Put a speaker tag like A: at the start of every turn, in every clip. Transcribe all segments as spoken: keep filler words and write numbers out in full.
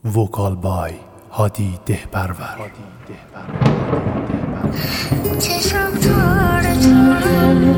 A: وکال بای هادی دهپرور.
B: چشم تاره تاره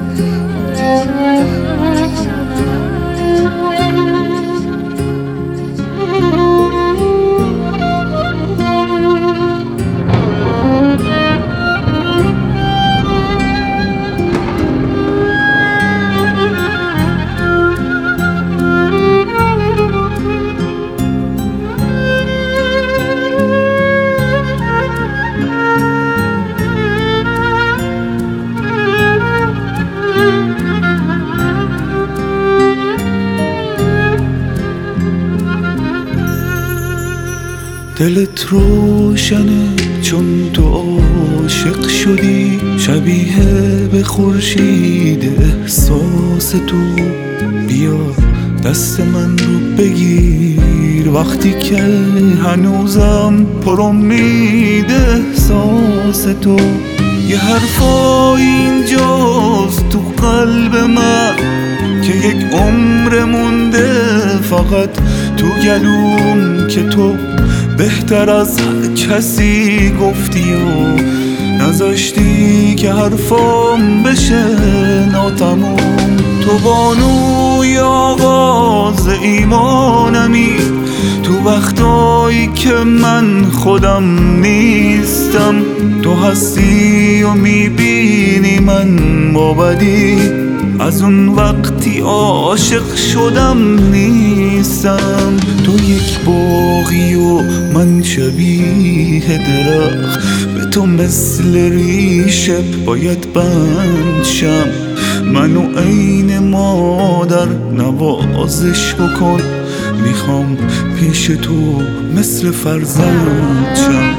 C: دلت روشنه چون تو عاشق شدی، شبیه به خورشید احساس تو. بیا دست من رو بگیر وقتی که هنوزم پر امید احساس تو. یه حرفای اینجاست تو قلب من که یک عمر مونده فقط تو گلوم، که تو بهتر از هر کسی گفتی و نذاشتی که حرفام بشه ناتموم. تو بانوی آغاز ایمانمی، تو وقتایی که من خودم نیستم. تو هستی و میبینی من مابدی، از اون وقتی عاشق شدم نیستم. تو یک باغی و من شبیه درخت، به تو مثل ریشه باید بند شم. منو عین مادر نوازش بکن، میخوام پیش تو مثل فرزند شم.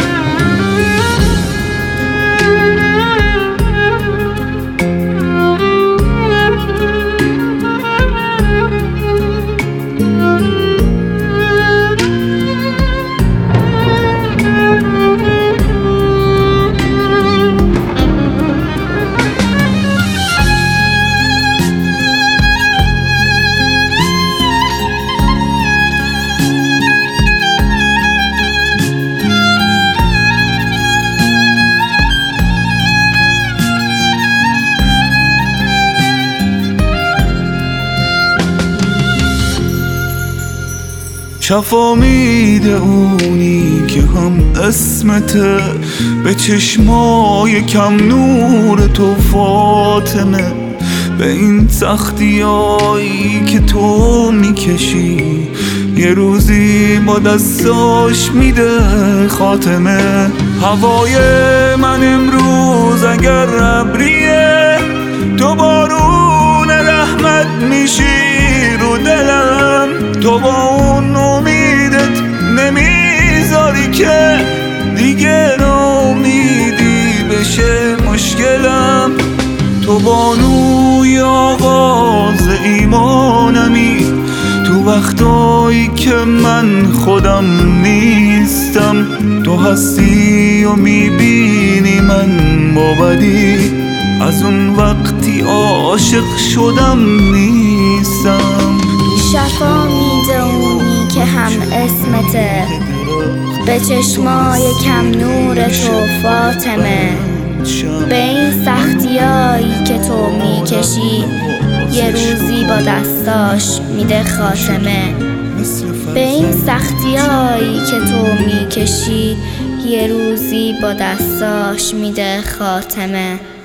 C: شفامیده اونی که هم اسمته، به چشمای کم نور تو فاطمه. به این سختیایی که تو میکشی یه روزی با دستاش میده خاتمه. هوای من امروز اگر ابریه، تو بارون رحمت میشی رو دلم. تو با اون امیدت نمیذاری که دیگه ناامیدی بشه مشکلم. تو بانوی آغاز ایمانمی، تو وقتایی که من خودم نیستم. تو هستی و میبینی من مابدی، از اون وقتی عاشق شدم نیستم.
B: شفا میده اونی که هم اسمته، به چشمای کم نور تو فاطمه. به این سختیایی که تو میکشی یه روزی با دستاش میده خاتمه. به این سختیایی که تو میکشی یه روزی با دستاش میده خاتمه.